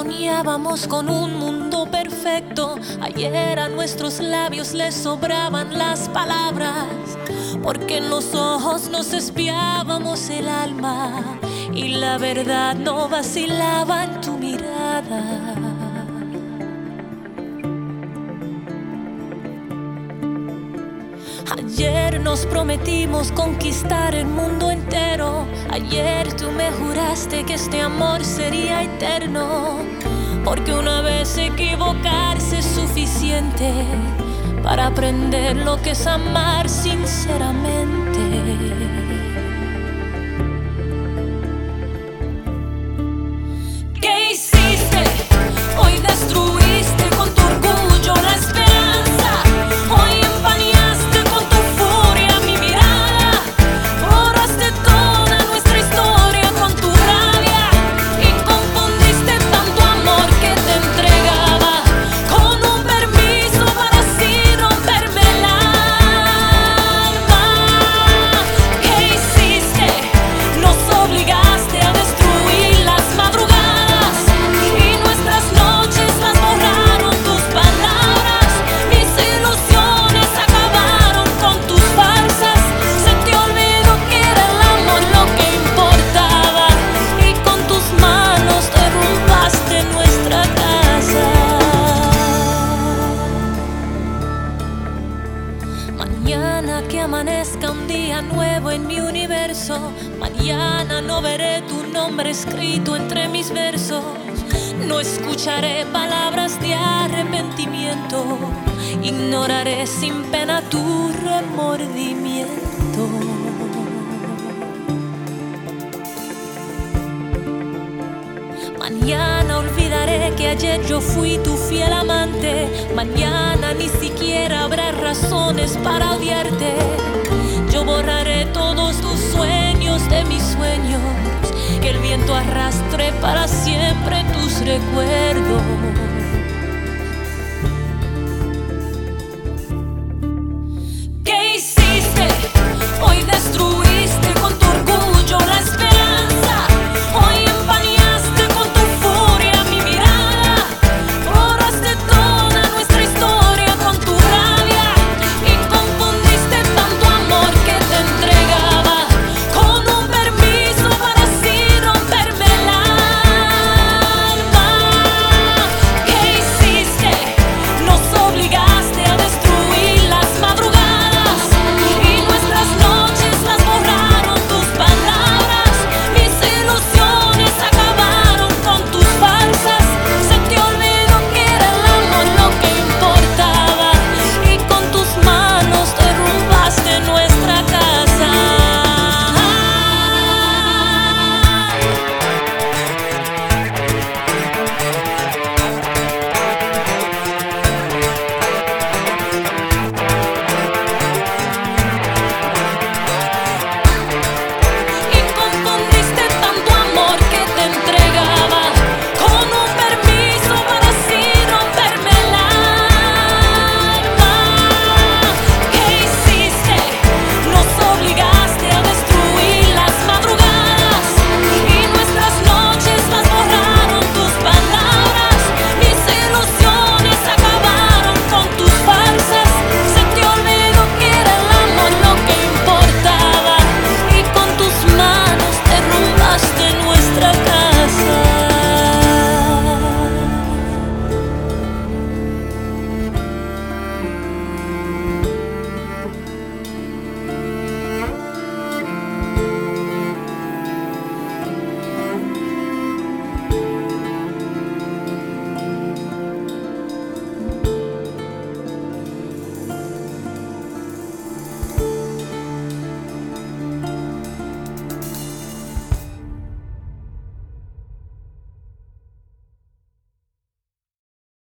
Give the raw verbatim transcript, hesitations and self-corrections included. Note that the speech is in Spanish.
soñábamos con un mundo perfecto. Ayer a nuestros labios les sobraban las palabras, porque en los ojos nos espiábamos el alma y la verdad no vacilaba en tu mirada. Ayer nos prometimos conquistar el mundo entero. Ayer tú me juraste que este amor sería eterno, porque una vez equivocarse es suficiente para aprender lo que es amar sinceramente. ¿Qué hiciste? Hoy destruiste con tu orgullo la esperanza. Hoy empañaste con tu furia mi mirada. Borraste toda nuestra historia con tu rabia y confundiste tanto amor que te entregaba con un permiso para así romperme el alma. ¿Qué hiciste? Nos obligaste a destruir las madrugadas y nuestras noches las borraron tus palabras. Mis ilusiones acabaron con tus falsas. Se te olvidó que era el amor lo que importaba y con tus manos derrumbaste nuestra casa. Mañana que amanezca un día nuevo en mi universo. Mañana no veré tu nombre escrito entre mis versos. No escucharé palabras de arrepentimiento. Ignoraré sin pena tu remordimiento. Mañana olvidaré que ayer yo fui tu fiel amante. Mañana ni siquiera habrá razones para odiarte. Yo borraré todos tus sueños de mis sueños, que el viento arrastre para siempre tus recuerdos.